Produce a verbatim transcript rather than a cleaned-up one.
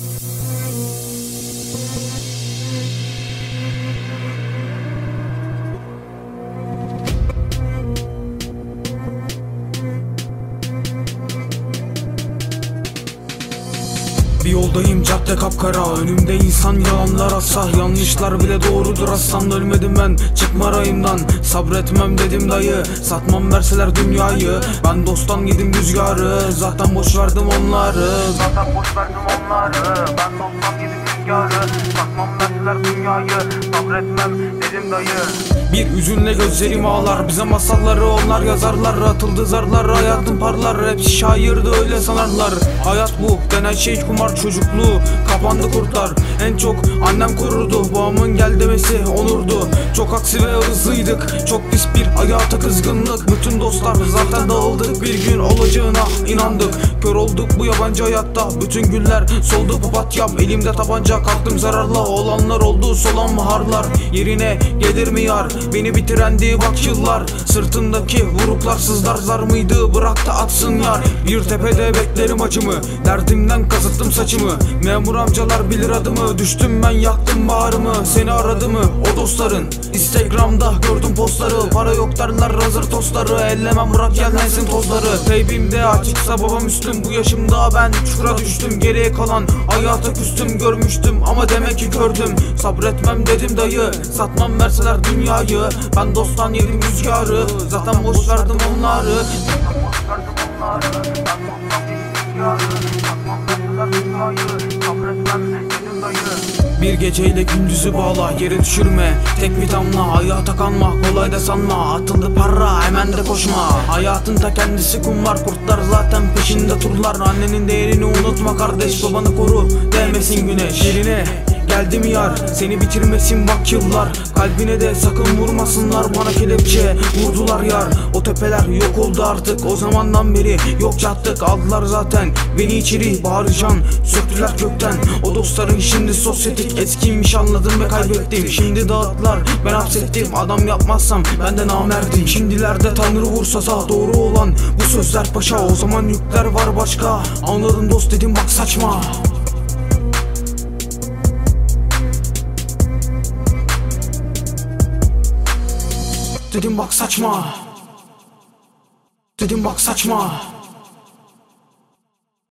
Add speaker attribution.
Speaker 1: Bir yoldayım, cadde kapkara, önümde insan yalanlar asah. Yanlışlar bile doğrudur aslan. Ölmedim ben, çıkma rayımdan. Sabretmem dedim dayı, satmam verseler dünyayı. Ben dosttan yedim rüzgarı, zaten boş verdim onları. Zaten boş verdim onları. Ben dosttan yedim rüzgarı, satmam verseler dünyayı. Sabretmem dedim dayı. Bir üzünle gözlerim ağlar, bize masalları onlar yazarlar. Atıldı zarlar, hayatım parlar, hepsi şairdi öyle sanarlar. Hayat bu denen şey kumar çocukluğu, kapandı kurtlar. En çok annem korurdu, babamın gel demesi onurdu. Çok aksi ve hızlıydık, çok pis bir hayata kızgınlık. Bütün dostlar zaten dağıldık, bir gün olacağına inandık. Kör olduk bu yabancı hayatta, bütün güller soldu papatyam. Elimde tabanca, kalktım zararla, olanlar oldu solan baharlar. Yerine gelir mi yar, beni bitirendi bak yıllar. Sırtımdaki vuruklar sızlar zar mıydı, bıraktı atsın yar. Bir tepede beklerim acımı, derdimden kazıttım saçımı. Memur amcalar bilir adımı, düştüm ben yaktım bağrımı. Seni aradı mı o dostların, Instagram'da gördüm postları. Para yok derler hazır tostları, ellemem bırak yerlensin tozları. Teybimde açıksa babam üstüm, bu yaşımda ben çukura düştüm. Geriye kalan hayata küstüm, görmüştüm ama demek ki gördüm. Sabretmem dedim dayı, satmam verseler dünyayı. Ben dosttan yedim rüzgarı, zaten boş verdim onları. Zaten boş verdim onları. Ben dosttan yedim rüzgarı, satmam verseler dünyayı. Sabretmem dedim dayı. Bir geceyle gündüzü bağla, yere düşürme tek bir damla. Hayata kanma, kolay da sanma, atıldı para hemen de koşma. Hayatın ta kendisi kumar, kurtlar zaten peşinde turlar. Annenin değerini unutma kardeş, babanı koru değmesin güneş. Yerine geldi mi yar, seni bitirmesin bak yıllar. Kalbine de sakın vurmasınlar, bana kelepçe vurdular yar. O tepeler yok oldu artık, o zamandan beri yok yattık. Aldılar zaten beni içeri, bağıracağım söktüler kökten. O dostların şimdi sosyetik, eskiymiş anladım ve kaybettim. Şimdi dağıttılar, ben hapsettim, adam yapmazsam ben de namerdim. Şimdilerde tanrı vursa sağ doğru olan bu sözler paşa. O zaman yükler var başka, anladım dost dedim bak saçma. Dedim bak saçma, dedim bak saçma.